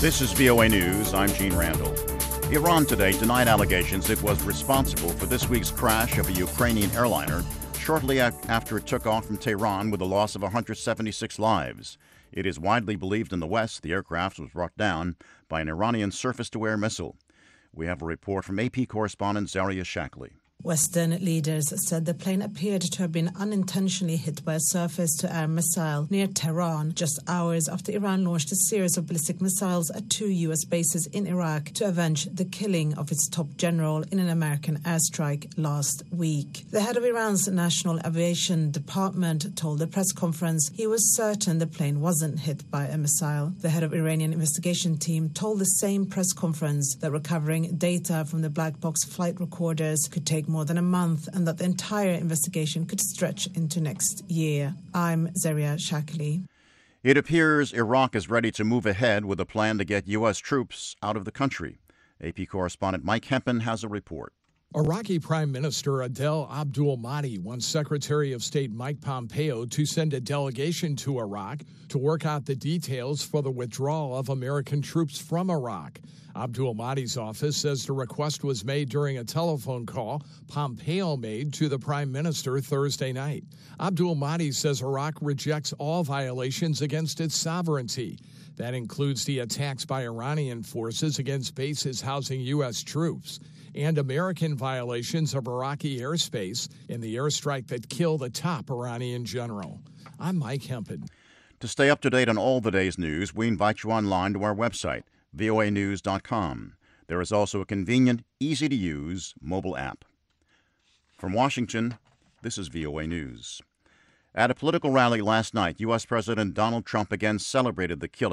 This is VOA News. I'm Gene Randall. Iran today denied allegations it was responsible for this week's crash of a Ukrainian airliner shortly after it took off from Tehran with a loss of 176 lives. It is widely believed in the West the aircraft was brought down by an Iranian surface-to-air missile. We have a report from AP correspondent Zaria Shackley. Western leaders said the plane appeared to have been unintentionally hit by a surface-to-air missile near Tehran just hours after Iran launched a series of ballistic missiles at two U.S. bases in Iraq to avenge the killing of its top general in an American airstrike last week. The head of Iran's National Aviation Department told the press conference he was certain the plane wasn't hit by a missile. The head of Iranian investigation team told the same press conference that recovering data from the black box flight recorders could take more than a month and that the entire investigation could stretch into next year. I'm Zaria Shackley. It appears Iraq is ready to move ahead with a plan to get U.S. troops out of the country. AP correspondent Mike Hempen has a report. Iraqi Prime Minister Adel Abdul Mahdi wants Secretary of State Mike Pompeo to send a delegation to Iraq to work out the details for the withdrawal of American troops from Iraq. Abdul Mahdi's office says the request was made during a telephone call Pompeo made to the Prime Minister Thursday night. Abdul Mahdi says Iraq rejects all violations against its sovereignty. That includes the attacks by Iranian forces against bases housing U.S. troops and American violations of Iraqi airspace in the airstrike that killed a top Iranian general. I'm Mike Hempen. To stay up to date on all the day's news, we invite you online to our website, voanews.com. There is also a convenient, easy-to-use mobile app. From Washington, this is VOA News. At a political rally last night, U.S. President Donald Trump again celebrated the killing